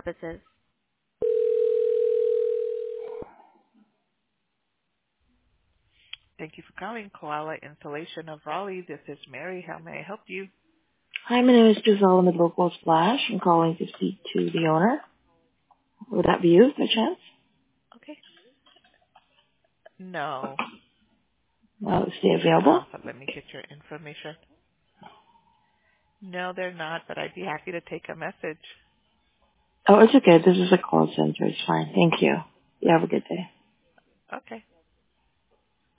purposes. Thank you for calling Koala Insulation of Raleigh. This is Mary. How may I help you? Hi, my name is Giselle. I'm at Local Splash. I'm calling to speak to the owner. Would that be you, by chance? Okay. No. Is he available? But let me get your information. No, they're not, but I'd be happy to take a message. Oh, it's okay. This is a call center. It's fine. Thank you. You have a good day. Okay.